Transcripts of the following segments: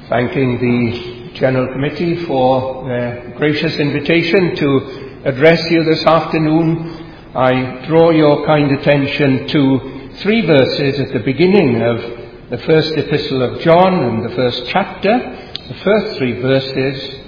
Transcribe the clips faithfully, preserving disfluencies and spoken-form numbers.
thanking the General Committee for their gracious invitation to address you this afternoon. I draw your kind attention to three verses at the beginning of the first epistle of John and the first chapter. The first three verses,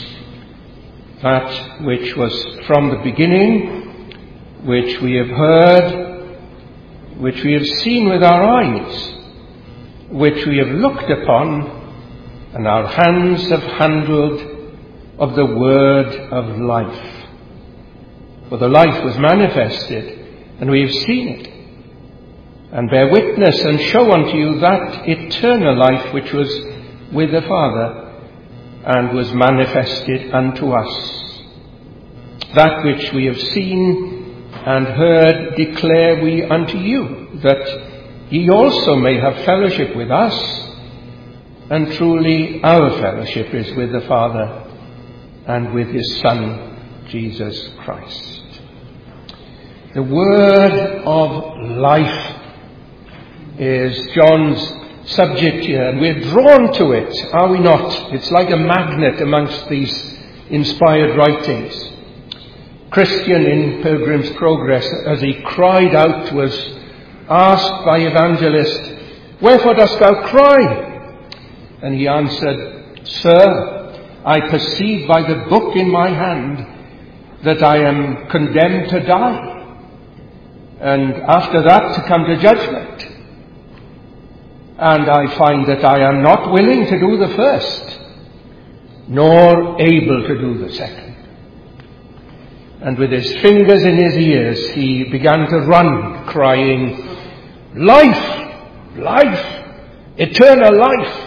that which was from the beginning, which we have heard, which we have seen with our eyes, which we have looked upon, and our hands have handled of the word of life. For the life was manifested, and we have seen it, and bear witness and show unto you that eternal life which was with the Father, and was manifested unto us. That which we have seen and heard declare we unto you, that ye also may have fellowship with us. And truly our fellowship is with the Father and with his Son, Jesus Christ. The word of life is John's subject here, and we're drawn to it, are we not? It's like a magnet amongst these inspired writings. Christian in Pilgrim's Progress, as he cried out, was asked by evangelist, "Wherefore dost thou cry?" And he answered, "Sir, I perceive by the book in my hand that I am condemned to die, and after that to come to judgment. And I find that I am not willing to do the first, nor able to do the second." And with his fingers in his ears, he began to run, crying, "Life! Life! Eternal life!"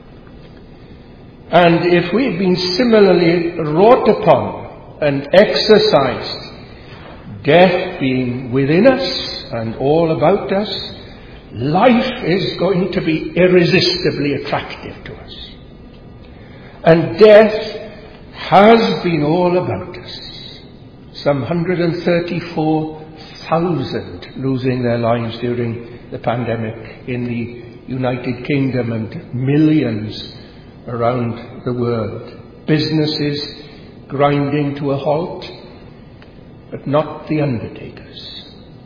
And if we had been similarly wrought upon and exercised, death being within us and all about us, life is going to be irresistibly attractive to us. And death has been all about us. Some one hundred thirty-four thousand losing their lives during the pandemic in the United Kingdom, and millions around the world. Businesses grinding to a halt, but not the undertakers.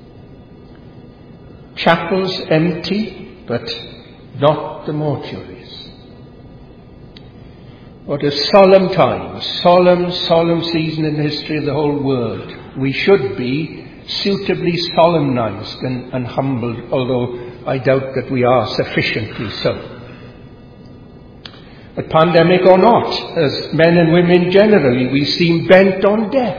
Chapels empty, but not the mortuaries. What a solemn time, a solemn, solemn season in the history of the whole world. We should be suitably solemnized and, and humbled, although I doubt that we are sufficiently so. But pandemic or not, as men and women generally, we seem bent on death.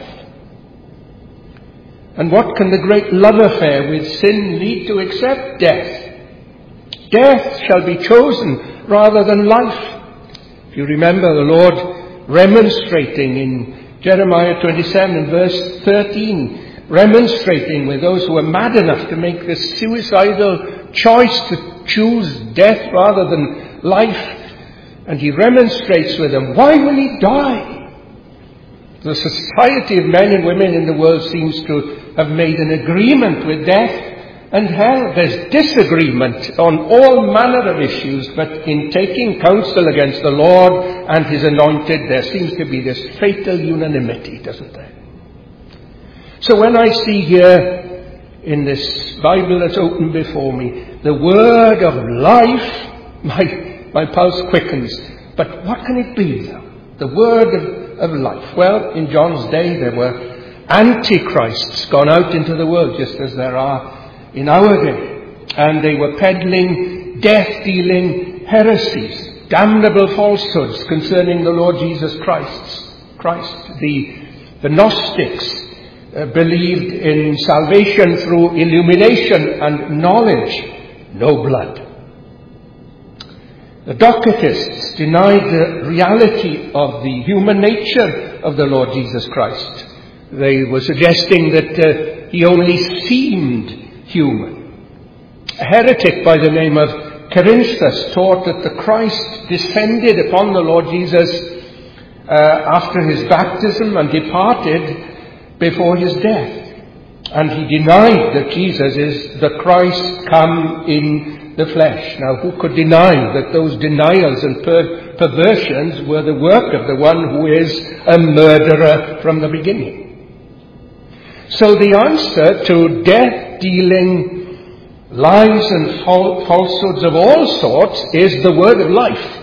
And what can the great love affair with sin lead to except death? Death shall be chosen rather than life. If you remember the Lord remonstrating in Jeremiah twenty-seven verse thirteen, remonstrating with those who are mad enough to make this suicidal choice to choose death rather than life. And he remonstrates with them, why will he die? The society of men and women in the world seems to have made an agreement with death and hell. There's disagreement on all manner of issues, but in taking counsel against the Lord and his anointed, there seems to be this fatal unanimity, doesn't there? So when I see here in this Bible that's open before me, the word of life, my My pulse quickens. But what can it be, though? The word of, of life. Well, in John's day, there were antichrists gone out into the world, just as there are in our day. And they were peddling death-dealing heresies, damnable falsehoods concerning the Lord Jesus Christ. Christ. The, the Gnostics uh, believed in salvation through illumination and knowledge, no blood. The Docetists denied the reality of the human nature of the Lord Jesus Christ. They were suggesting that uh, he only seemed human. A heretic by the name of Cerinthus taught that the Christ descended upon the Lord Jesus uh, after his baptism and departed before his death. And he denied that Jesus is the Christ come in the flesh. Now, who could deny that those denials and per- perversions were the work of the one who is a murderer from the beginning? So the answer to death-dealing lies and fal- falsehoods of all sorts is the word of life.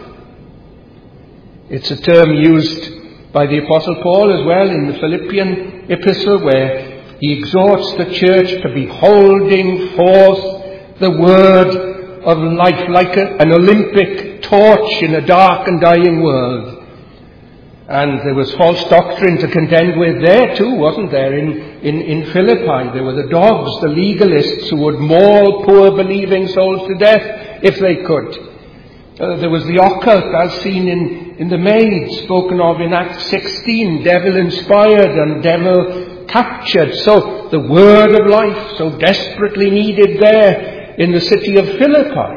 It's a term used by the Apostle Paul as well in the Philippian epistle, where he exhorts the church to be holding forth the word of life like a, an Olympic torch in a dark and dying world. And there was false doctrine to contend with there too, wasn't there, in, in, in Philippi? There were the dogs, the legalists, who would maul poor believing souls to death if they could. Uh, there was the occult, as seen in, in the Maid, spoken of in Acts sixteen, devil-inspired and devil-captured. So the word of life, so desperately needed there in the city of Philippi.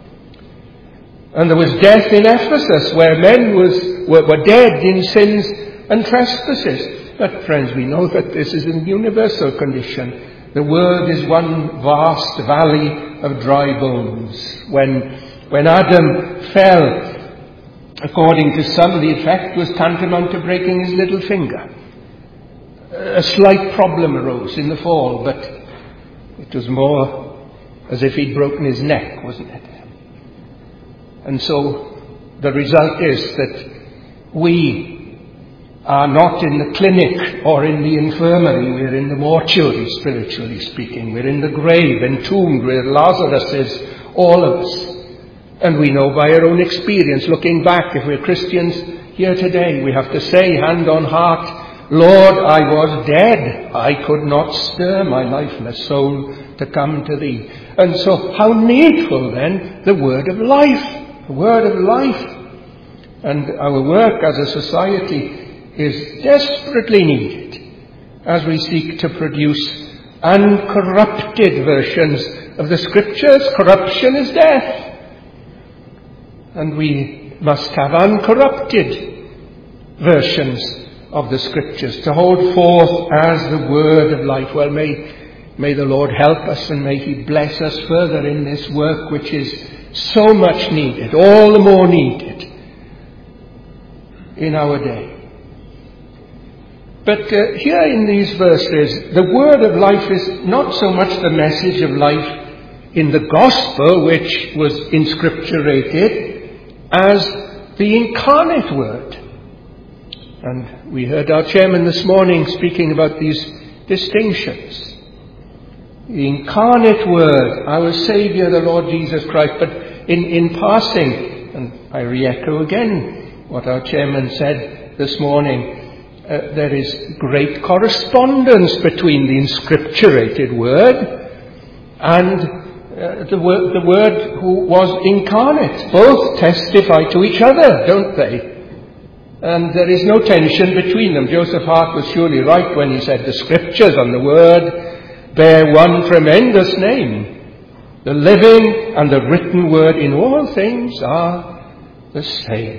And there was death in Ephesus, where men was, were, were dead in sins and trespasses. But friends, we know that this is a universal condition. The world is one vast valley of dry bones. When When Adam fell, according to some, the effect was tantamount to breaking his little finger. A slight problem arose in the fall, but it was more as if he'd broken his neck, wasn't it? And so the result is that we are not in the clinic or in the infirmary. We're in the mortuary, spiritually speaking. We're in the grave, entombed where Lazarus is, all of us. And we know by our own experience, looking back, if we're Christians here today, we have to say, hand on heart, Lord, I was dead. I could not stir my lifeless soul to come to thee. And so how needful then the word of life, the word of life. And our work as a society is desperately needed as we seek to produce uncorrupted versions of the Scriptures. Corruption is death. And we must have uncorrupted versions of the Scriptures to hold forth as the word of life. Well, may, may the Lord help us, and may he bless us further in this work which is so much needed, all the more needed in our day. But uh, here in these verses, the word of life is not so much the message of life in the gospel, which was inscripturated, as the incarnate word. And we heard our chairman this morning speaking about these distinctions. The incarnate word, our Saviour, the Lord Jesus Christ. But in, in passing, and I re-echo again what our chairman said this morning, uh, there is great correspondence between the inscripturated word and Uh, the, word, the Word who was incarnate. Both testify to each other, don't they? And there is no tension between them. Joseph Hart was surely right when he said the Scriptures and the Word bear one tremendous name. The living and the written Word in all things are the same.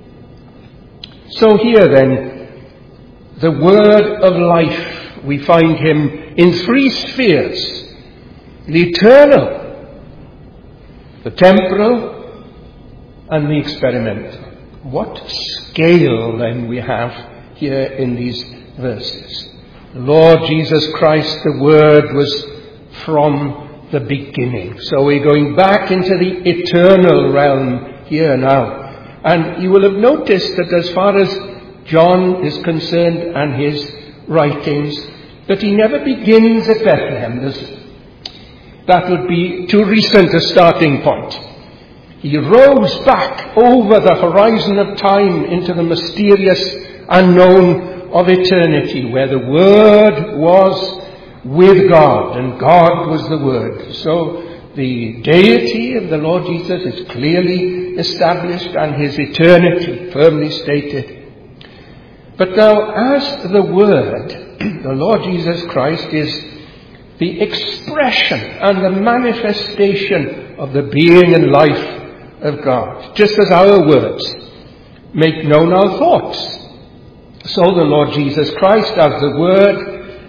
So here then, the Word of life, we find him in three spheres. The eternal, the temporal, and the experimental. What scale then we have here in these verses. The Lord Jesus Christ, the Word, was from the beginning. So we're going back into the eternal realm here now. And you will have noticed that as far as John is concerned and his writings, that he never begins at Bethlehem. There's That would be too recent a starting point. He roves back over the horizon of time into the mysterious unknown of eternity, where the Word was with God and God was the Word. So the deity of the Lord Jesus is clearly established and his eternity firmly stated. But now, as the Word, the Lord Jesus Christ is the expression and the manifestation of the being and life of God. Just as our words make known our thoughts, so the Lord Jesus Christ, as the Word,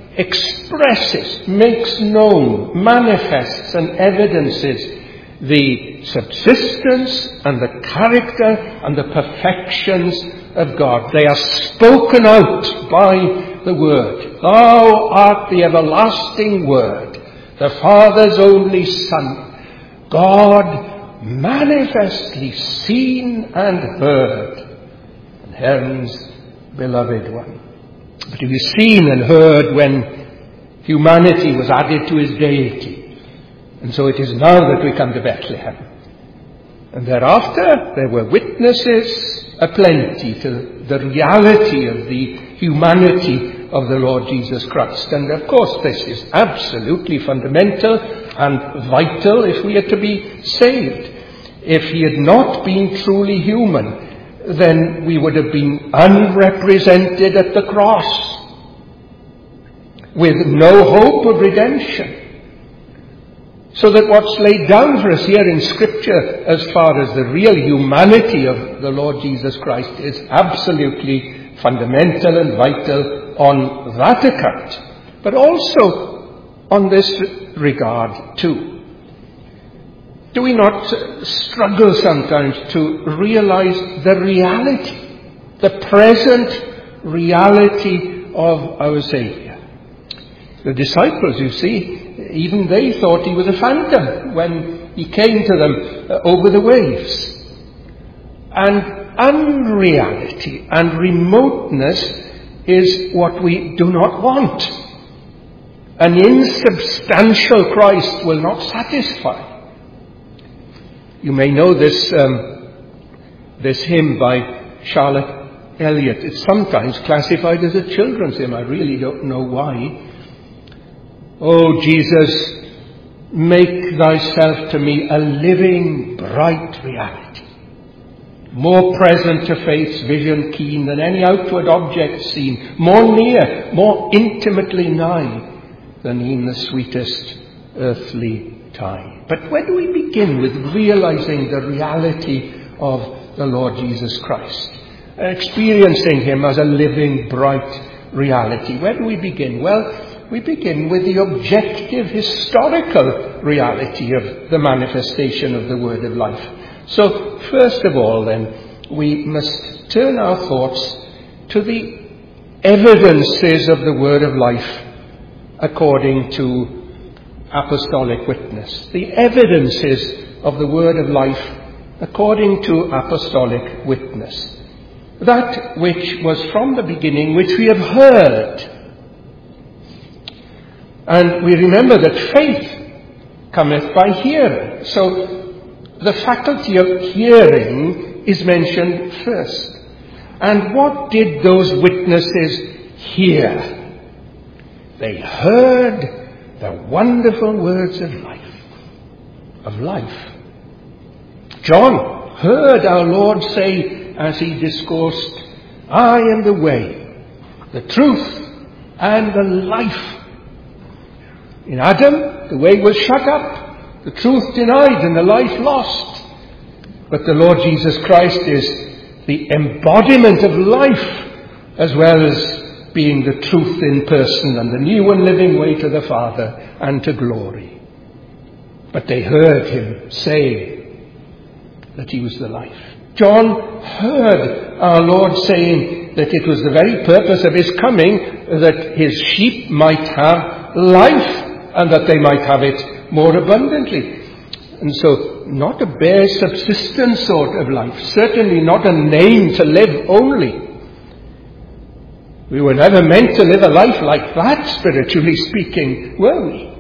expresses, makes known, manifests and evidences the subsistence and the character and the perfections of God. They are spoken out by the Word. Thou art the everlasting Word, the Father's only Son, God manifestly seen and heard, and heaven's beloved one. But he was seen and heard when humanity was added to his deity. And so it is now that we come to Bethlehem. And thereafter there were witnesses aplenty to the reality of the humanity of the Lord Jesus Christ. And of course this is absolutely fundamental and vital if we are to be saved. If he had not been truly human, then we would have been unrepresented at the cross, with no hope of redemption. So that what's laid down for us here in Scripture as far as the real humanity of the Lord Jesus Christ is absolutely fundamental and vital on that account, but also on this regard too. Do we not struggle sometimes to realize the reality, the present reality of our Saviour? The disciples, you see, even they thought he was a phantom when he came to them uh, over the waves. And unreality and remoteness is what we do not want. An insubstantial Christ will not satisfy. You may know this, um, this hymn by Charlotte Elliott. It's sometimes classified as a children's hymn. I really don't know why. Oh, Jesus, make thyself to me a living, bright reality, more present to faith's vision keen than any outward object seen, more near, more intimately nigh than in the sweetest earthly tie. But where do we begin with realizing the reality of the Lord Jesus Christ, experiencing him as a living, bright reality? Where do we begin? Well, we begin with the objective historical reality of the manifestation of the Word of life. So, first of all then, we must turn our thoughts to the evidences of the Word of life according to apostolic witness. The evidences of the Word of life according to apostolic witness. That which was from the beginning, which we have heard. And we remember that faith cometh by hearing. So the faculty of hearing is mentioned first. And what did those witnesses hear? They heard the wonderful words of life. Of life. John heard our Lord say as he discoursed, I am the way, the truth, and the life. In Adam, the way was shut up, the truth denied, and the life lost. But the Lord Jesus Christ is the embodiment of life, as well as being the truth in person and the new and living way to the Father and to glory. But they heard him say that he was the life. John heard our Lord saying that it was the very purpose of his coming that his sheep might have life, and that they might have it more abundantly. And so, not a bare subsistence sort of life. Certainly not a name to live only. We were never meant to live a life like that, spiritually speaking, were we?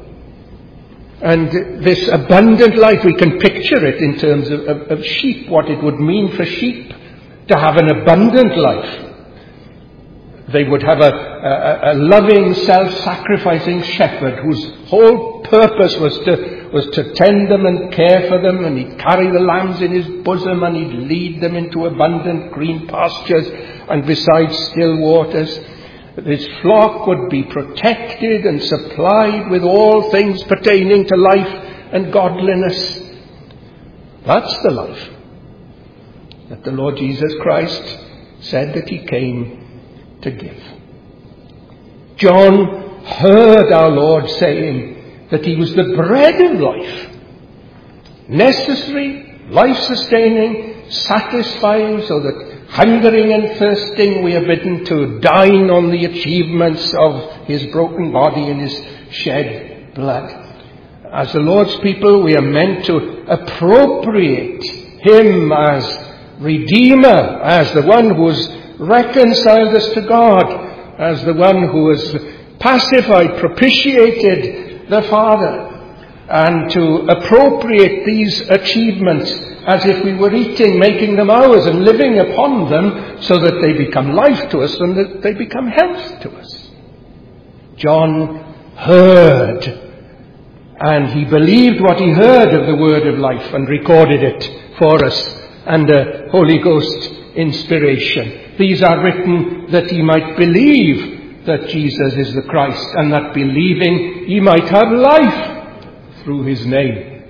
And this abundant life, we can picture it in terms of, of, of sheep, what it would mean for sheep to have an abundant life. They would have a, a, a loving, self-sacrificing shepherd whose whole purpose was to, was to tend them and care for them, and he'd carry the lambs in his bosom and he'd lead them into abundant green pastures and beside still waters. His flock would be protected and supplied with all things pertaining to life and godliness. That's the life that the Lord Jesus Christ said that he came to give. John heard our Lord saying that he was the bread of life, necessary, life-sustaining, satisfying, so that hungering and thirsting we are bidden to dine on the achievements of his broken body and his shed blood. As the Lord's people, we are meant to appropriate him as Redeemer, as the one who has reconciled us to God, as the one who has pacified, propitiated the Father, and to appropriate these achievements as if we were eating, making them ours and living upon them so that they become life to us and that they become health to us. John heard, and he believed what he heard of the word of life and recorded it for us under Holy Ghost inspiration. These are written that he might believe that Jesus is the Christ, and that believing he might have life through his name.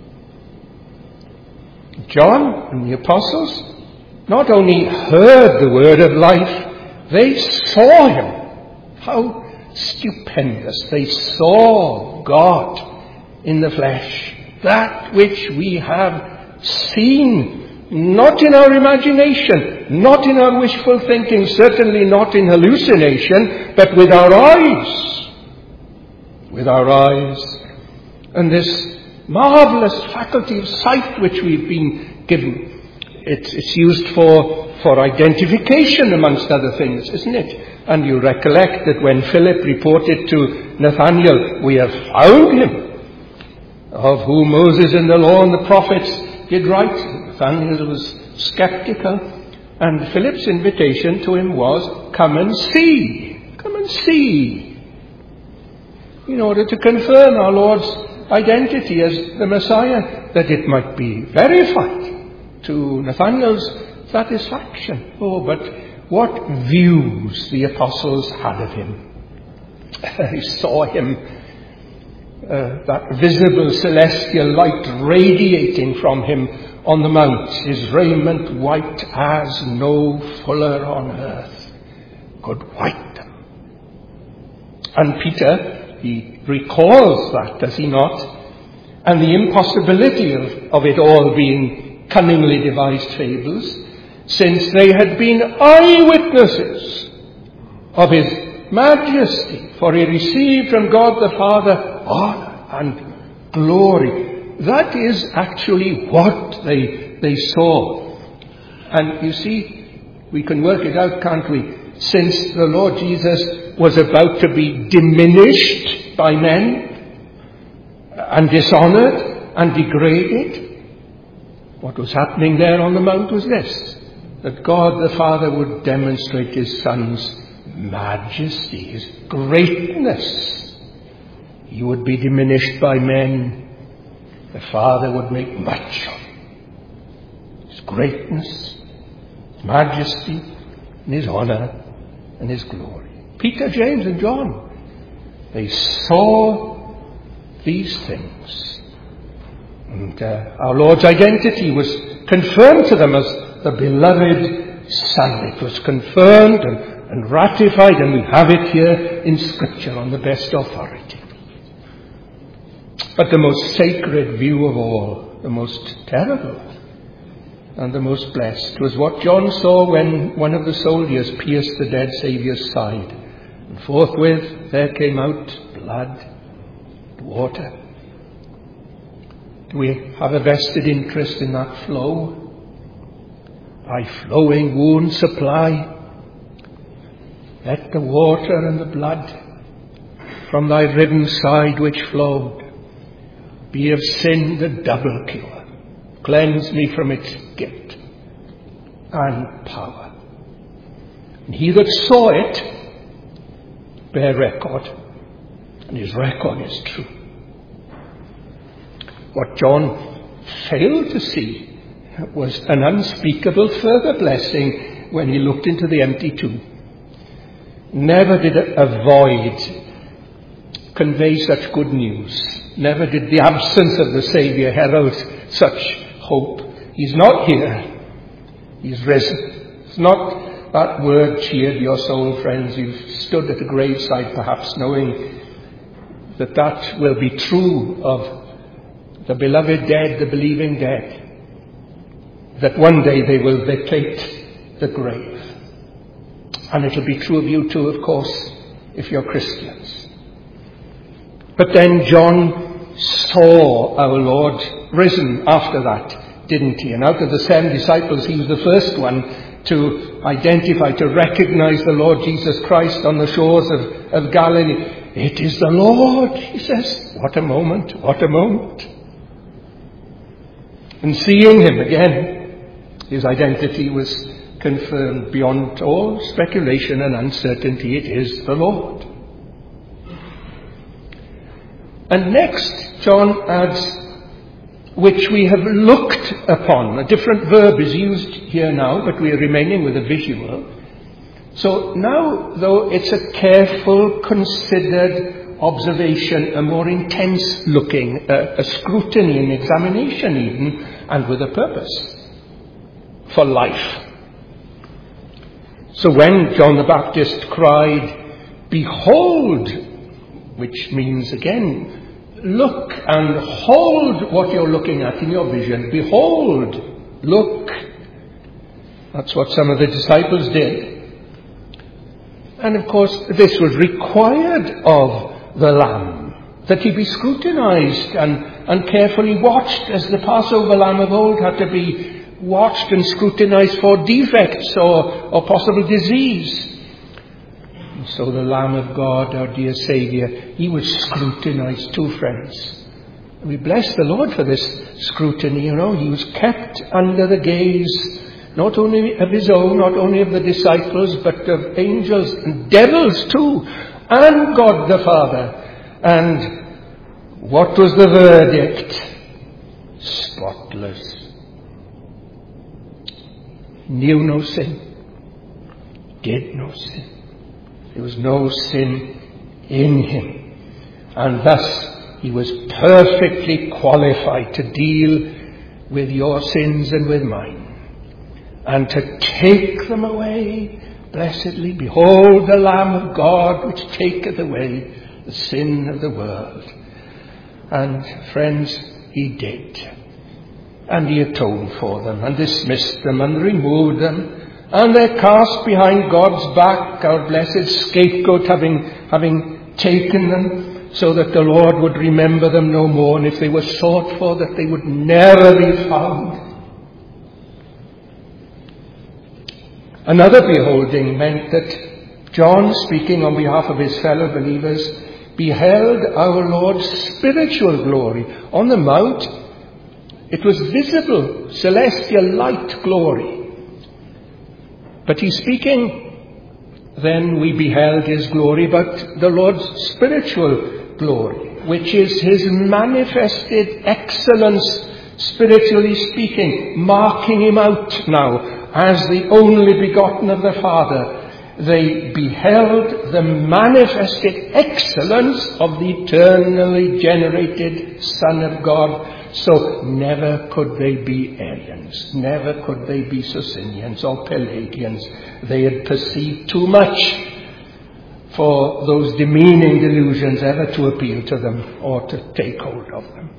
John and the apostles not only heard the word of life, they saw him. How stupendous. They saw God in the flesh. That which we have seen, not in our imagination, not in our wishful thinking, certainly not in hallucination, but with our eyes. With our eyes. And this marvelous faculty of sight which we've been given, it's, it's used for, for identification amongst other things, isn't it? And you recollect that when Philip reported to Nathanael, we have found him, of whom Moses and the law and the prophets did write. Nathanael was skeptical, and Philip's invitation to him was, come and see, come and see, in order to confirm our Lord's identity as the Messiah, that it might be verified to Nathanael's satisfaction. Oh, but what views the apostles had of him. They saw him, uh, that visible celestial light radiating from him on the mount, his raiment white as no fuller on earth could white them. And Peter, he recalls that, does he not? And the impossibility of, of it all being cunningly devised fables, since they had been eyewitnesses of his majesty, for he received from God the Father honor and glory. That is actually what they, they saw. And you see, we can work it out, can't we? Since the Lord Jesus was about to be diminished by men and dishonored and degraded, what was happening there on the mount was this, that God the Father would demonstrate his Son's majesty, his greatness. He would be diminished by men. The Father would make much of him. His greatness, his majesty, and his honor, and his glory. Peter, James, and John, they saw these things. And uh, our Lord's identity was confirmed to them as the beloved Son. It was confirmed and, and ratified, and we have it here in Scripture on the best authority. But the most sacred view of all, the most terrible and the most blessed, was what John saw when one of the soldiers pierced the dead Saviour's side. And forthwith there came out blood and water. Do we have a vested interest in that flow? Thy flowing wound supply. Let the water and the blood from thy riven side which flowed be of sin the double cure. Cleanse me from its guilt and power. And he that saw it bear record, and his record is true. What John failed to see was an unspeakable further blessing when he looked into the empty tomb. Never did a void convey such good news. Never did the absence of the Saviour herald such hope. He's not here. He's risen. It's not that word cheered your soul, friends. You've stood at a graveside perhaps knowing that that will be true of the beloved dead, the believing dead, that one day they will vacate the grave. And it'll be true of you too, of course, if you're Christians. But then John saw our Lord risen after that, didn't he? And out of the seven disciples, he was the first one to identify, to recognize the Lord Jesus Christ on the shores of, of Galilee. It is the Lord, he says. What a moment, what a moment. And seeing him again, his identity was confirmed beyond all speculation and uncertainty. It is the Lord. And next, John adds, which we have looked upon. A different verb is used here now, but we are remaining with a visual. So now, though, it's a careful, considered observation, a more intense looking, a, a scrutiny, an examination even, and with a purpose. For life. So when John the Baptist cried, "Behold," which means again, look and hold what you're looking at in your vision. Behold, look. That's what some of the disciples did. And of course, this was required of the Lamb, that he be scrutinized and, and carefully watched, as the Passover lamb of old had to be watched and scrutinized for defects or, or possible disease. And so the Lamb of God, our dear Saviour, he was scrutinized too, friends. And we bless the Lord for this scrutiny. You know, he was kept under the gaze not only of his own, not only of the disciples, but of angels and devils too, and God the Father. And what was the verdict? Spotless. Knew no sin. Did no sin. There was no sin in him. And thus he was perfectly qualified to deal with your sins and with mine. And to take them away, blessedly, behold the Lamb of God which taketh away the sin of the world. And friends, he did. And he atoned for them, and dismissed them, and removed them. And they're cast behind God's back, our blessed scapegoat having, having taken them, so that the Lord would remember them no more, and if they were sought for, that they would never be found. Another beholding meant that John, speaking on behalf of his fellow believers, beheld our Lord's spiritual glory. On the mount, it was visible, celestial light glory. But he's speaking, then we beheld his glory, but the Lord's spiritual glory, which is his manifested excellence, spiritually speaking, marking him out now as the only begotten of the Father. They beheld the manifested excellence of the eternally generated Son of God. So never could they be Arians, never could they be Socinians or Pelagians. They had perceived too much for those demeaning delusions ever to appeal to them or to take hold of them.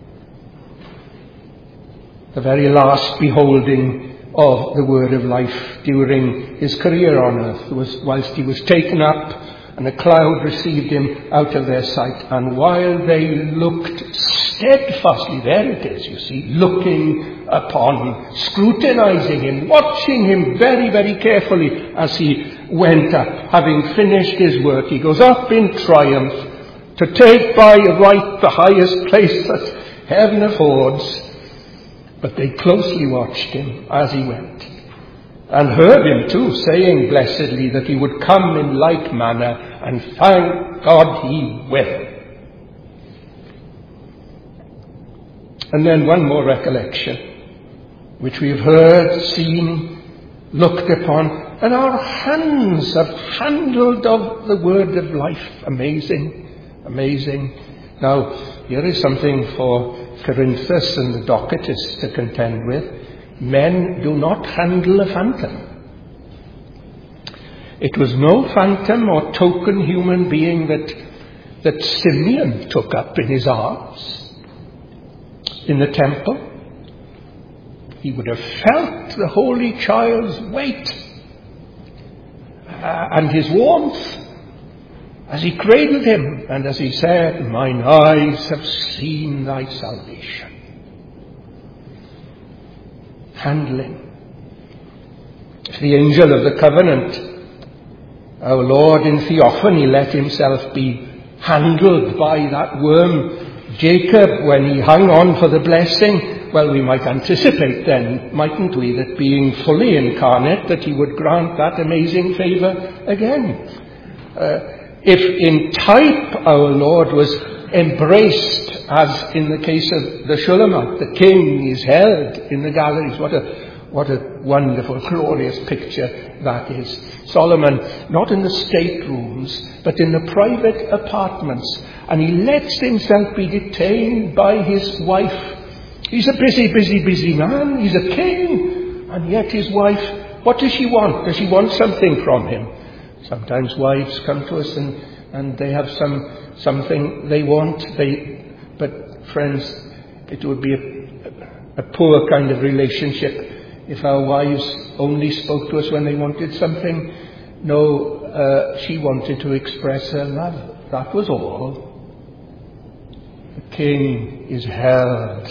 The very last beholding of the word of life during his career on earth was whilst he was taken up, and a cloud received him out of their sight. And while they looked steadfastly, there it is, you see, looking upon, scrutinizing him, watching him very, very carefully as he went up, having finished his work. He goes up in triumph to take by right the highest place that heaven affords. But they closely watched him as he went, and heard him too, saying blessedly that he would come in like manner, and thank God he will. And then one more recollection, which we have heard, seen, looked upon, and our hands have handled of the word of life. Amazing, amazing. Now, here is something for Corinthus and the Docetists to contend with. Men do not handle a phantom. It was no phantom or token human being that, that Simeon took up in his arms in the temple. He would have felt the Holy Child's weight uh, and his warmth as he cradled him and as he said, "Mine eyes have seen thy salvation." Handling. If the angel of the covenant, our Lord in theophany, let himself be handled by that worm, Jacob, when he hung on for the blessing, well, we might anticipate then, mightn't we, that being fully incarnate, that he would grant that amazing favour again. Uh, if in type our Lord was embraced, as in the case of the Shulamite, the king is held in the galleries. What a what a wonderful, glorious picture that is. Solomon, not in the staterooms, but in the private apartments, and he lets himself be detained by his wife. He's a busy, busy, busy man. He's a king, and yet his wife, what does she want? Does she want something from him? Sometimes wives come to us and, and they have some something they want. They, but friends, it would be a, a poor kind of relationship if our wives only spoke to us when they wanted something. No, uh, she wanted to express her love. That was all. The king is held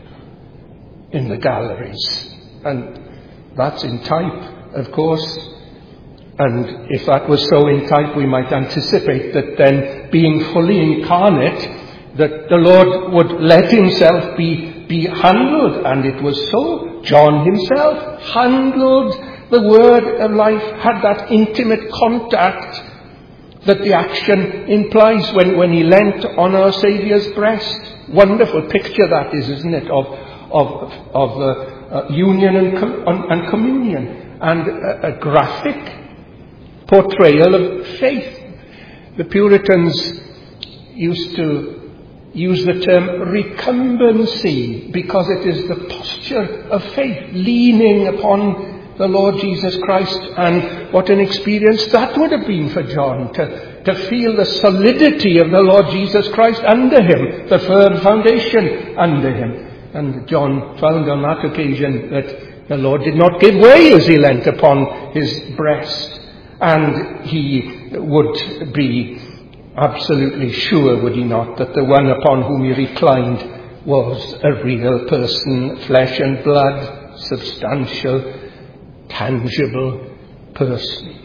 in the galleries, and that's in type, of course. And if that was so in type, we might anticipate that then, being fully incarnate, that the Lord would let himself be, be handled. And it was so. John himself handled the word of life, had that intimate contact that the action implies when, when he leant on our Saviour's breast. Wonderful picture that is, isn't it, of, of, of uh, uh, union and, com- and communion, and a, a graphic portrayal of faith. The Puritans used to use the term recumbency because it is the posture of faith, leaning upon the Lord Jesus Christ. And what an experience that would have been for John, to, to feel the solidity of the Lord Jesus Christ under him, the firm foundation under him. And John found on that occasion that the Lord did not give way as he leant upon his breast. And he would be absolutely sure, would he not, that the one upon whom he reclined was a real person, flesh and blood, substantial, tangible person.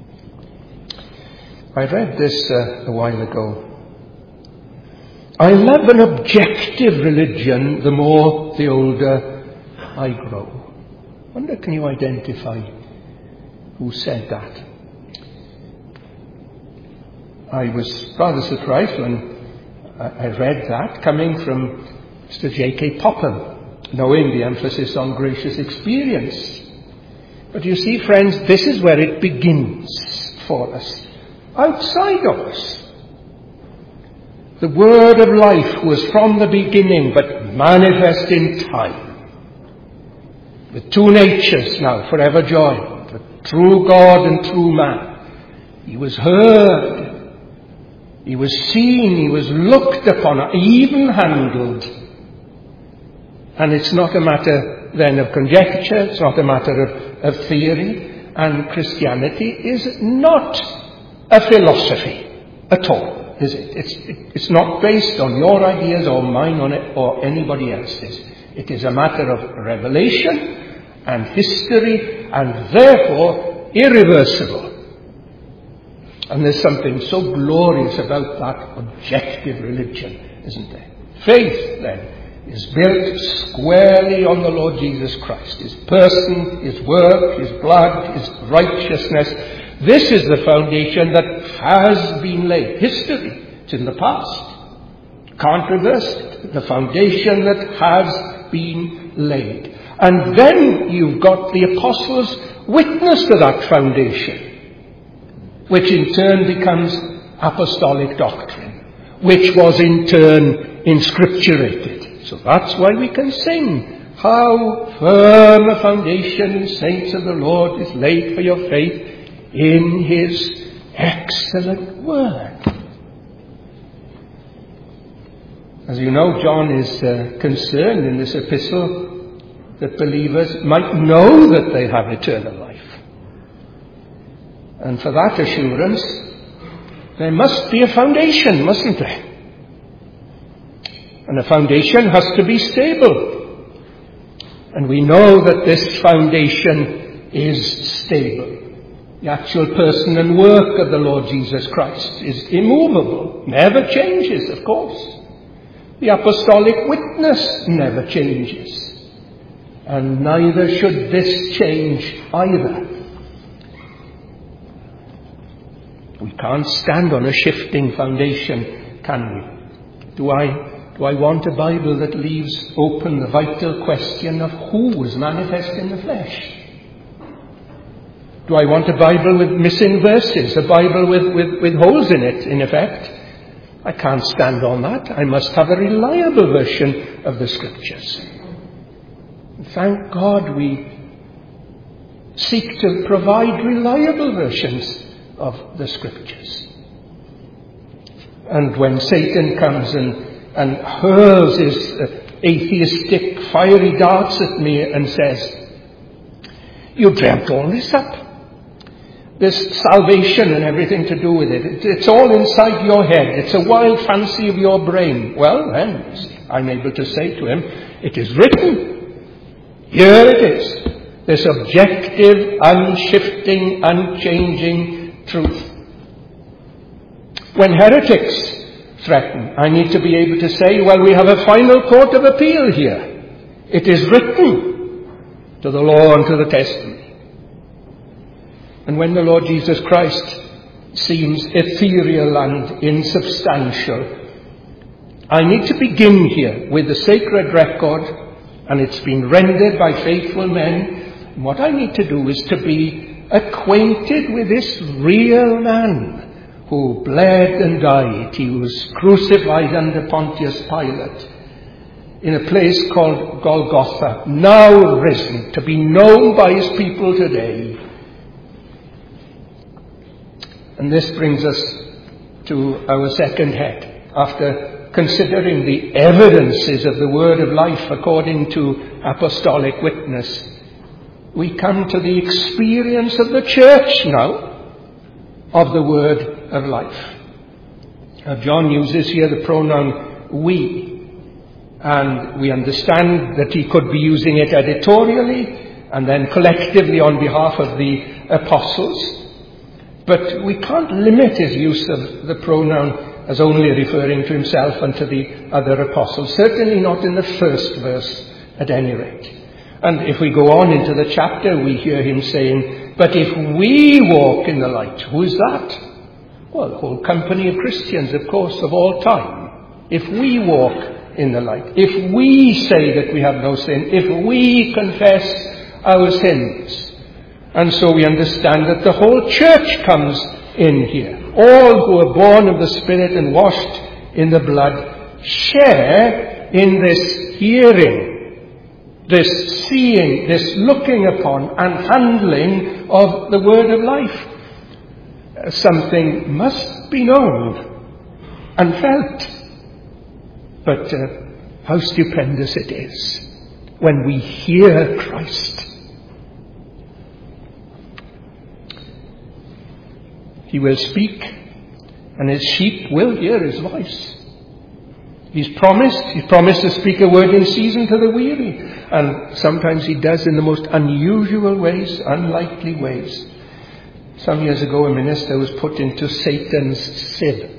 I read this uh, a while ago. I love an objective religion the more the older I grow. I wonder, can you identify who said that? I was rather surprised when I read that, coming from Mister J K Popham, knowing the emphasis on gracious experience. But you see, friends, this is where it begins for us, outside of us. The word of life was from the beginning, but manifest in time, with two natures now forever joined, the true God and true man. He was heard, he was seen, he was looked upon, even handled. And it's not a matter then of conjecture, it's not a matter of, of theory. And Christianity is not a philosophy at all, is it? It's, it, it's not based on your ideas or mine on it or anybody else's. It is a matter of revelation and history, and therefore irreversible. And there's something so glorious about that objective religion, isn't there? Faith, then, is built squarely on the Lord Jesus Christ, his person, his work, his blood, his righteousness. This is the foundation that has been laid. History, it's in the past. Can't reverse it. The foundation that has been laid. And then you've got the apostles' witness to that foundation, which in turn becomes apostolic doctrine, which was in turn inscripturated. So that's why we can sing, how firm a foundation, saints of the Lord, is laid for your faith. in his excellent word. As you know, John is uh, concerned in this epistle that believers might know that they have eternal life. And for that assurance, there must be a foundation, mustn't there? And a foundation has to be stable. And we know that this foundation is stable. The actual person and work of the Lord Jesus Christ is immovable, never changes, of course. The apostolic witness never changes. And neither should this change either. We can't stand on a shifting foundation, can we? Do I, do I want a Bible that leaves open the vital question of who was manifest in the flesh? Do I want a Bible with missing verses, a Bible with, with, with holes in it, in effect? I can't stand on that. I must have a reliable version of the Scriptures. Thank God we seek to provide reliable versions of the Scriptures. And when Satan comes and, and hurls his uh, atheistic fiery darts at me and says, "You dreamt all this up. This salvation and everything to do with it. it. It's all inside your head. It's a wild fancy of your brain." Well, then, I'm able to say to him, it is written. Here it is. This objective, unshifting, unchanging truth. When heretics threaten, I need to be able to say, well, we have a final court of appeal here. It is written to the law and to the Testament. And when the Lord Jesus Christ seems ethereal and insubstantial, I need to begin here with the sacred record, and it's been rendered by faithful men. And what I need to do is to be acquainted with this real man who bled and died. He was crucified under Pontius Pilate in a place called Golgotha, now risen, to be known by his people today. And this brings us to our second head. After considering the evidences of the word of life according to apostolic witness, we come to the experience of the church now of the word of life. Now, John uses here the pronoun we, and we understand that he could be using it editorially and then collectively on behalf of the apostles. But we can't limit his use of the pronoun as only referring to himself and to the other apostles. Certainly not in the first verse, at any rate. And if we go on into the chapter, we hear him saying, "But if we walk in the light," who is that? Well, the whole company of Christians, of course, of all time. If we walk in the light, if we say that we have no sin, if we confess our sins. And so we understand that the whole church comes in here. All who are born of the Spirit and washed in the blood share in this hearing, this seeing, this looking upon and handling of the word of life. Something must be known and felt. But uh, how stupendous it is when we hear Christ. He will speak, and his sheep will hear his voice. He's promised, he's promised to speak a word in season to the weary. And sometimes he does in the most unusual ways, unlikely ways. Some years ago, a minister was put into Satan's sieve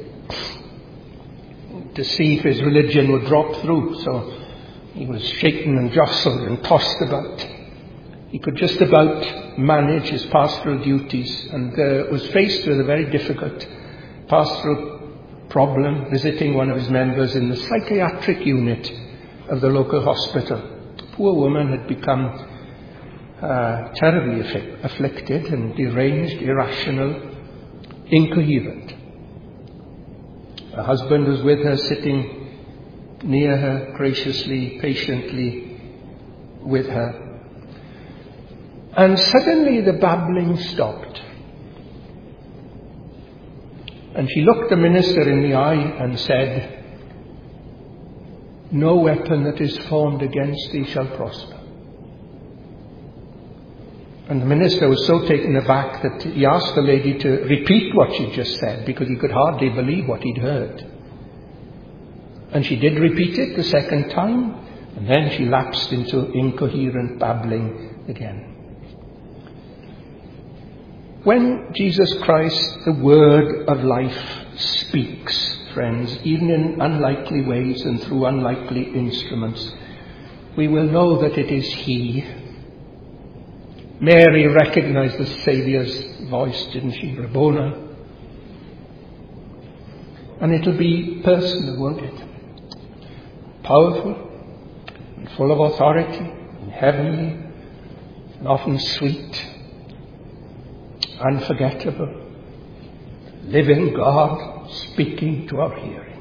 to see if his religion would drop through. So he was shaken and jostled and tossed about. He could just about manage his pastoral duties, and uh, was faced with a very difficult pastoral problem, visiting one of his members in the psychiatric unit of the local hospital. The poor woman had become uh, terribly affi- afflicted and deranged, irrational, incoherent. Her husband was with her, sitting near her, graciously, patiently with her. And suddenly the babbling stopped. And she looked the minister in the eye and said, "No weapon that is formed against thee shall prosper." And the minister was so taken aback that he asked the lady to repeat what she just said, because he could hardly believe what he'd heard. And she did repeat it the second time, and then she lapsed into incoherent babbling again. When Jesus Christ, the Word of life, speaks, friends, even in unlikely ways and through unlikely instruments, we will know that it is He. Mary recognized the Saviour's voice, didn't she? Rabboni. And it'll be personal, won't it? Powerful, and full of authority, and heavenly, and often sweet, unforgettable, living God speaking to our hearing.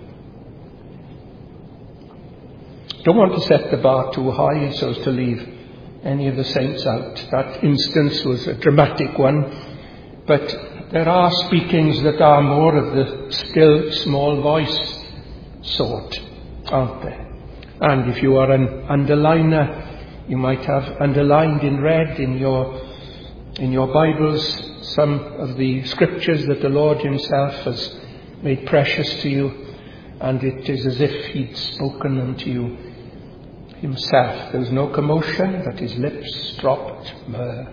Don't want to set the bar too high so as to leave any of the saints out. That instance was a dramatic one, but there are speakings that are more of the still small voice sort, aren't there? And if you are an underliner, you might have underlined in red in your in your Bibles some of the scriptures that the Lord Himself has made precious to you, and it is as if He'd spoken unto you Himself. There was no commotion, but His lips dropped myrrh.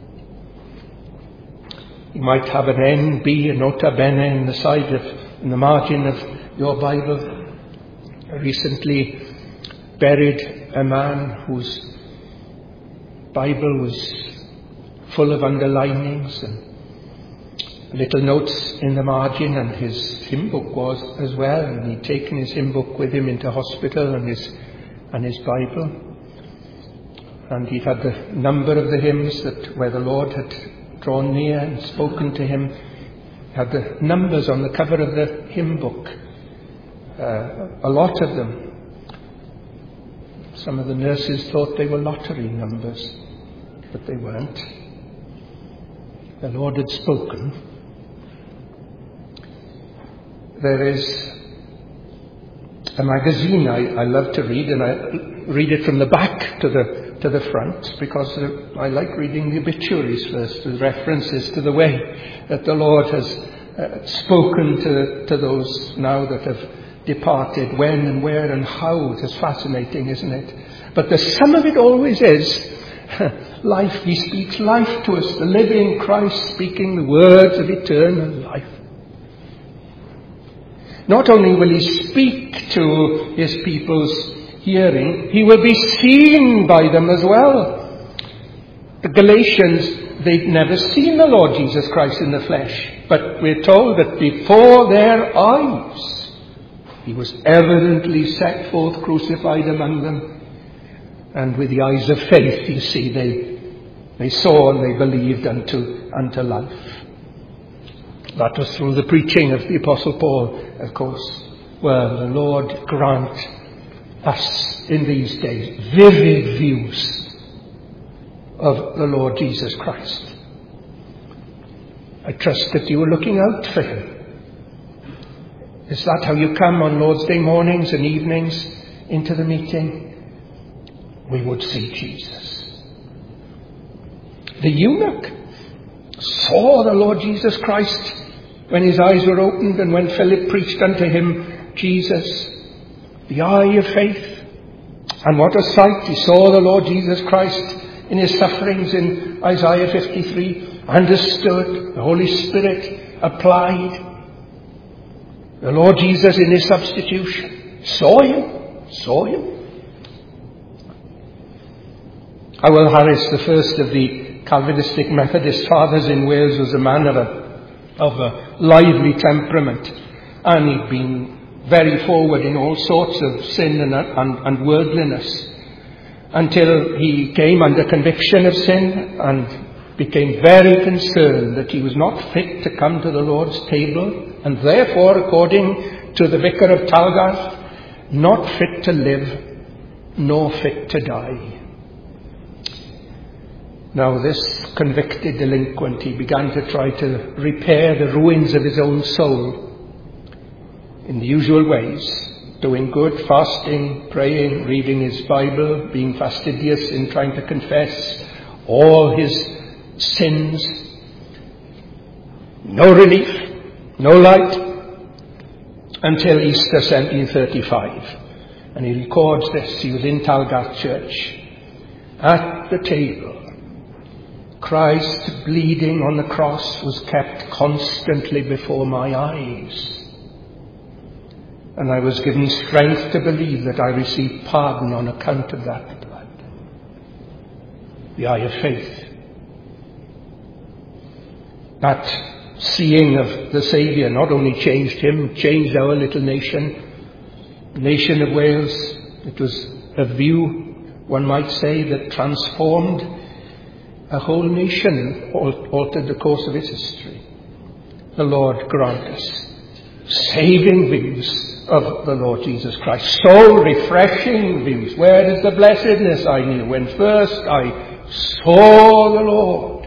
You might have an N B, a nota bene, in the side of, in the margin of your Bible. I recently buried a man whose Bible was full of underlinings and little notes in the margin, and his hymn book was as well, and he'd taken his hymn book with him into hospital and his and his Bible, and he'd had the number of the hymns that where the Lord had drawn near and spoken to him. He had the numbers on the cover of the hymn book, uh, a lot of them. Some of the nurses thought they were lottery numbers, but they weren't. The Lord had spoken. There is a magazine I, I love to read, and I read it from the back to the to the front, because uh, I like reading the obituaries first, the references to the way that the Lord has uh, spoken to to those now that have departed, when and where and how. It is fascinating, isn't it? But the sum of it always is life. He speaks life to us, the living Christ speaking the words of eternal life. Not only will He speak to His people's hearing, He will be seen by them as well. The Galatians, they'd never seen the Lord Jesus Christ in the flesh, but we're told that before their eyes He was evidently set forth, crucified among them. And with the eyes of faith, you see, they they saw and they believed unto unto life. That was through the preaching of the Apostle Paul, of course. Well, the Lord grant us in these days vivid views of the Lord Jesus Christ. I trust that you are looking out for Him. Is that how you come on Lord's Day mornings and evenings into the meeting? We would see Jesus. The eunuch saw the Lord Jesus Christ when his eyes were opened, and when Philip preached unto him Jesus, the eye of faith. And what a sight! He saw the Lord Jesus Christ in His sufferings in Isaiah fifty-three, understood, the Holy Spirit applied. The Lord Jesus in His substitution, saw Him, saw Him. Howell Harris, the first of the Calvinistic Methodist fathers in Wales, was a man of a, of a lively temperament, and he'd been very forward in all sorts of sin and, and, and worldliness, until he came under conviction of sin and became very concerned that he was not fit to come to the Lord's table, and therefore, according to the Vicar of Talgarth, not fit to live, nor fit to die. Now this convicted delinquent, he began to try to repair the ruins of his own soul in the usual ways, doing good, fasting, praying, reading his Bible, being fastidious in trying to confess all his sins. No relief, no light, until Easter seventeen thirty-five. And he records this. He was in Talgath Church. At the table, Christ bleeding on the cross was kept constantly before my eyes. And I was given strength to believe that I received pardon on account of that blood. The eye of faith. That seeing of the Saviour not only changed him, changed our little nation, the nation of Wales. It was a view, one might say, that transformed a whole nation, altered the course of its history. The Lord grant us saving views of the Lord Jesus Christ, soul-refreshing views. Where is the blessedness I knew when first I saw the Lord?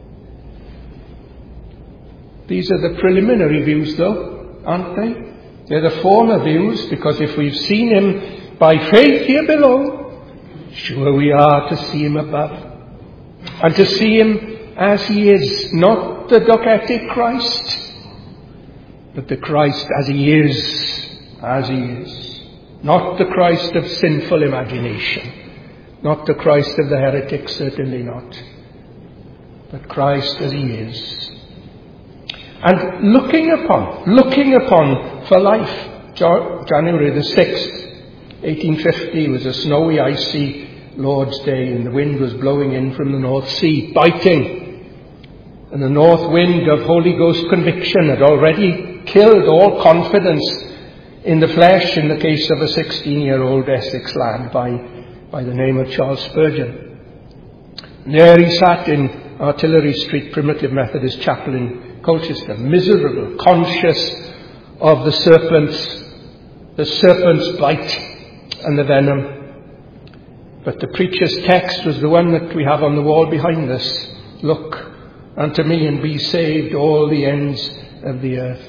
These are the preliminary views, though, aren't they? They're the former views, because if we've seen him by faith here below, sure we are to see him above. And to see him as he is, not the dogmatic Christ, but the Christ as he is, as he is. Not the Christ of sinful imagination, not the Christ of the heretic, certainly not, but Christ as he is. And looking upon, looking upon for life. January the sixth, eighteen fifty was a snowy, icy Lord's Day, and the wind was blowing in from the North Sea, biting. And the north wind of Holy Ghost conviction had already killed all confidence in the flesh in the case of a sixteen-year-old Essex lad by, by the name of Charles Spurgeon. And there he sat in Artillery Street Primitive Methodist Chapel in Colchester, miserable, conscious of the serpent's, the serpent's bite and the venom. But the preacher's text was the one that we have on the wall behind us. Look unto me and be saved, all the ends of the earth.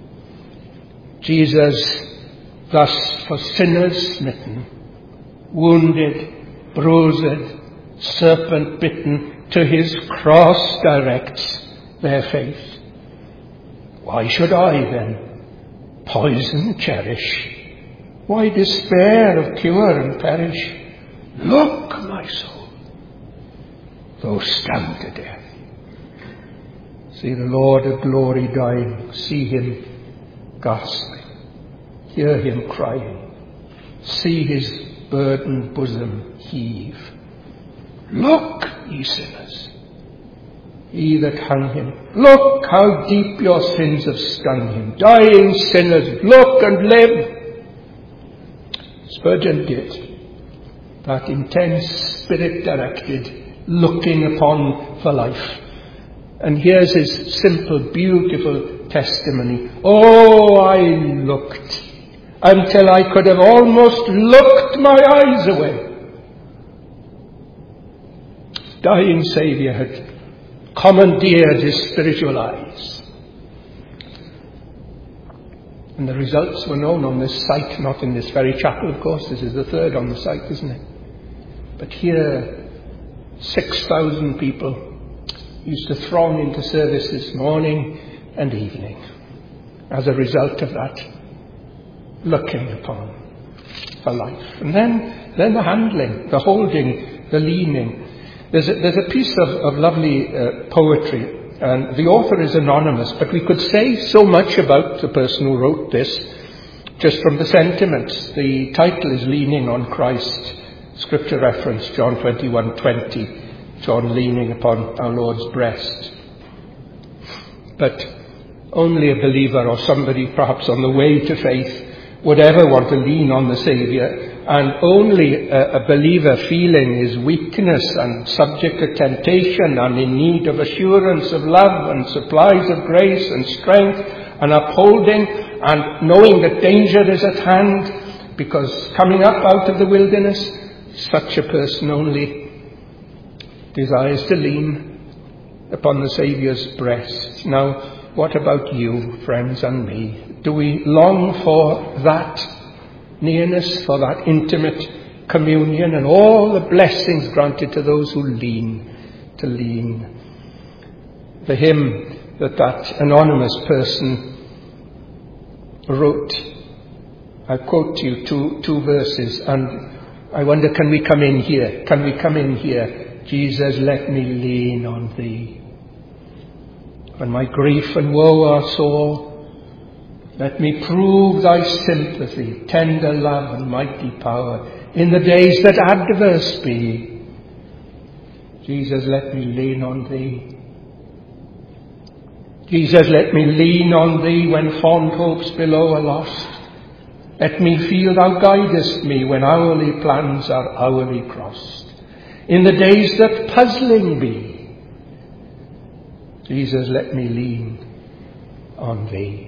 Jesus, thus for sinners smitten, wounded, bruised, serpent bitten, to his cross directs their faith. Why should I then poison cherish? Why despair of cure and perish? Look, my soul, though stung to death. See the Lord of glory dying. See him gasping. Hear him crying. See his burdened bosom heave. Look, ye sinners, he that hung him. Look how deep your sins have stung him. Dying sinners, look and live. Spurgeon did. That intense, spirit-directed, looking upon for life. And here's his simple, beautiful testimony. Oh, I looked until I could have almost looked my eyes away. His dying Saviour had commandeered his spiritual eyes. And the results were known on this site, not in this very chapel, of course. This is the third on the site, isn't it? But here, six thousand people used to throng into services morning and evening as a result of that looking upon for life. And then, then the handling, the holding, the leaning. There's a, there's a piece of, of lovely uh, poetry, and the author is anonymous, but we could say so much about the person who wrote this just from the sentiments. The title is Leaning on Christ. Scripture reference, John twenty-one twenty, John leaning upon our Lord's breast. But only a believer or somebody perhaps on the way to faith would ever want to lean on the Saviour, and only a, a believer feeling his weakness and subject to temptation and in need of assurance of love and supplies of grace and strength and upholding and knowing that danger is at hand, because coming up out of the wilderness, such a person only desires to lean upon the Saviour's breast. Now, what about you, friends, and me? Do we long for that nearness, for that intimate communion and all the blessings granted to those who lean, to lean? The hymn that that anonymous person wrote, I quote to you two, two verses, and I wonder, can we come in here? Can we come in here? Jesus, let me lean on thee. When my grief and woe are sore, let me prove thy sympathy, tender love and mighty power in the days that adverse be. Jesus, let me lean on thee. Jesus, let me lean on thee when fond hopes below are lost. Let me feel thou guidest me when hourly plans are hourly crossed. In the days that puzzling be, Jesus, let me lean on thee.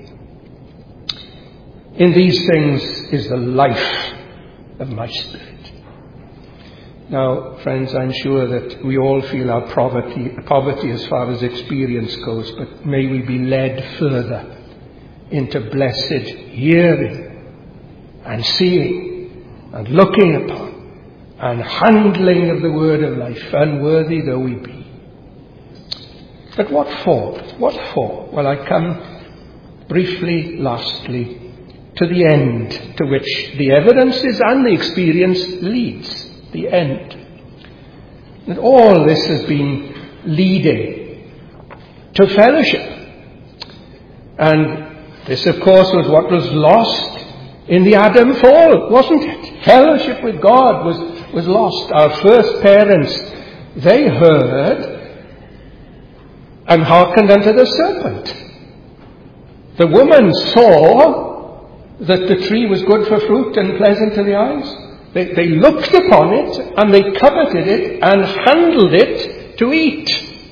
In these things is the life of my spirit. Now, friends, I'm sure that we all feel our poverty, poverty as far as experience goes, but may we be led further into blessed hearing and seeing and looking upon and handling of the word of life, unworthy though we be. But what for? What for? Well, I come briefly, lastly, to the end to which the evidences and the experience leads. The end. And all this has been leading to fellowship. And this, of course, was what was lost in the Adam fall, wasn't it? Fellowship with God was, was lost. Our first parents, they heard and hearkened unto the serpent. The woman saw that the tree was good for fruit and pleasant to the eyes. They, they looked upon it and they coveted it and handled it to eat.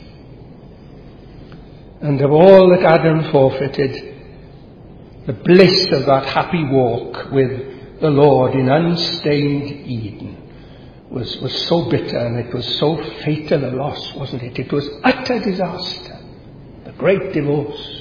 And of all that Adam forfeited, the bliss of that happy walk with the Lord in unstained Eden was, was so bitter, and it was so fatal a loss, wasn't it? It was utter disaster, the great divorce.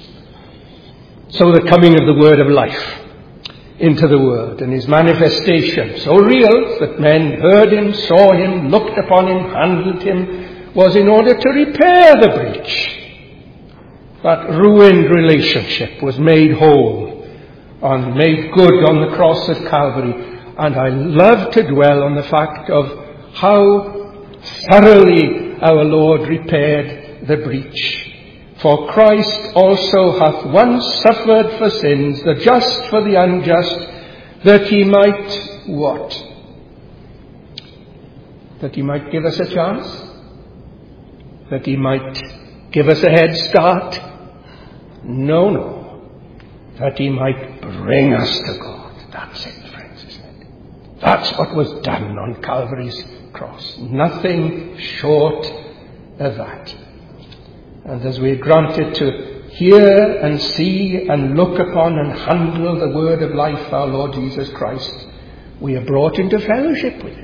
So the coming of the word of life into the world, and his manifestation, so real that men heard him, saw him, looked upon him, handled him, was in order to repair the breach. That ruined relationship was made whole and made good on the cross at Calvary. And I love to dwell on the fact of how thoroughly our Lord repaired the breach. For Christ also hath once suffered for sins, the just for the unjust, that he might what? That he might give us a chance? That he might give us a head start? No, no. That he might bring us to God. That's it, friends, isn't it? That's what was done on Calvary's cross. Nothing short of that. And as we are granted to hear and see and look upon and handle the word of life, our Lord Jesus Christ, we are brought into fellowship with him.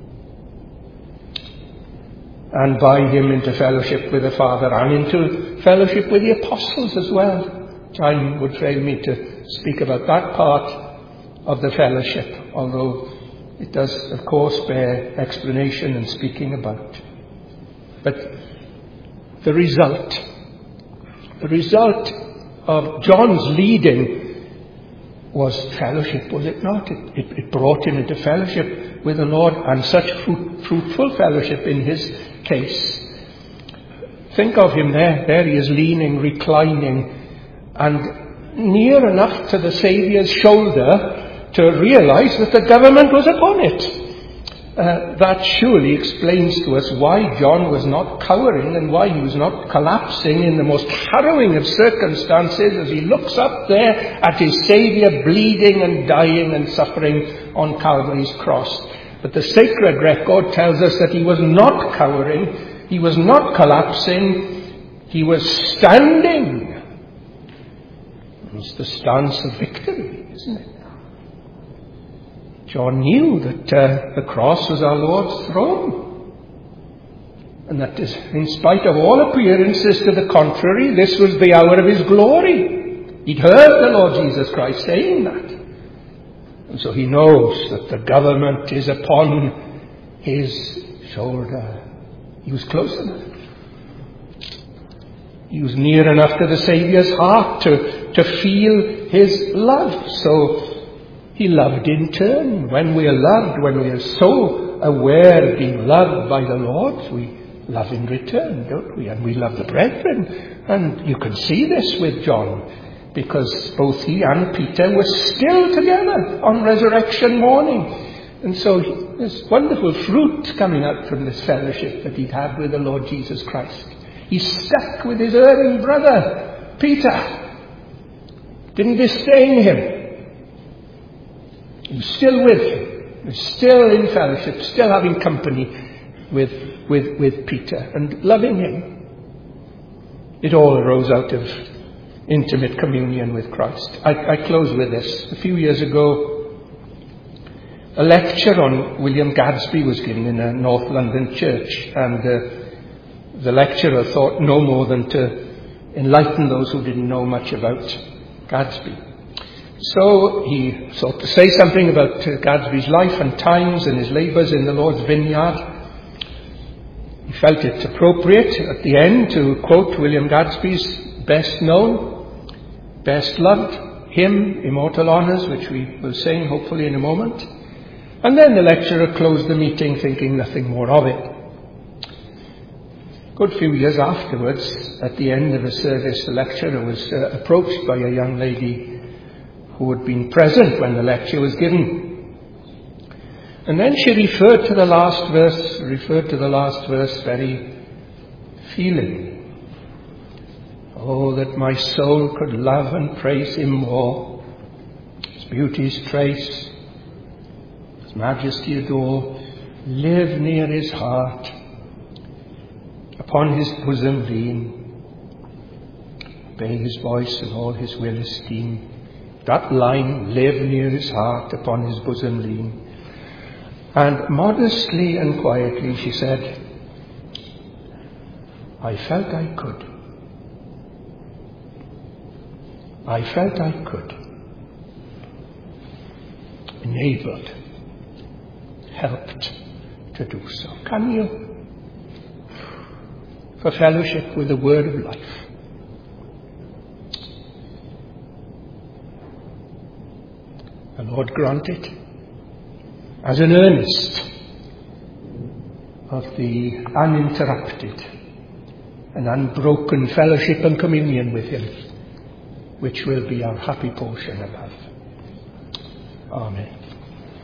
And by him into fellowship with the Father and into fellowship with the apostles as well. Time would fail me to speak about that part of the fellowship, although it does, of course, bear explanation and speaking about. But the result, the result of John's leading was fellowship, was it not? It, it, it brought him into fellowship with the Lord, and such fruit, fruitful fellowship in his case. Think of him there. There he is, leaning, reclining, and near enough to the Saviour's shoulder to realize that the government was upon it. Uh, that surely explains to us why John was not cowering and why he was not collapsing in the most harrowing of circumstances as he looks up there at his Saviour bleeding and dying and suffering on Calvary's cross. But the sacred record tells us that he was not cowering, he was not collapsing, he was standing. It's the stance of victory, isn't it? John knew that uh, the cross was our Lord's throne. And that is, in spite of all appearances to the contrary, this was the hour of his glory. He'd heard the Lord Jesus Christ saying that. And so he knows that the government is upon his shoulder. He was close enough. He was near enough to the Saviour's heart to, to feel his love. So he loved in turn. When we are loved, when we are so aware of being loved by the Lord, we love in return, don't we? And we love the brethren. And you can see this with John, because both he and Peter were still together on resurrection morning. And so there's wonderful fruit coming out from this fellowship that he'd had with the Lord Jesus Christ. He stuck with his erring brother, Peter. Didn't disdain him. He was still with him. He was still in fellowship, still having company with, with, with Peter and loving him. It all arose out of intimate communion with Christ. I, I close with this. A few years ago, a lecture on William Gadsby was given in a North London church, and uh, the lecturer thought no more than to enlighten those who didn't know much about Gadsby. So he sought to say something about uh, Gadsby's life and times and his labours in the Lord's vineyard. He felt it appropriate at the end to quote William Gadsby's best known, best loved hymn, Immortal Honours, which we will sing hopefully in a moment. And then the lecturer closed the meeting thinking nothing more of it. A good few years afterwards, at the end of a service, the lecturer was uh, approached by a young lady who had been present when the lecture was given. And then she referred to the last verse, referred to the last verse very feeling. Oh, that my soul could love and praise him more, his beauties trace, his majesty adore, live near his heart, upon his bosom lean, obey his voice and all his will esteem. That line, live near his heart, upon his bosom lean. And modestly and quietly she said, I felt I could. I felt I could. Enabled, helped to do so. Can you? For fellowship with the word of life. The Lord grant it as an earnest of the uninterrupted and unbroken fellowship and communion with him, which will be our happy portion above. Amen.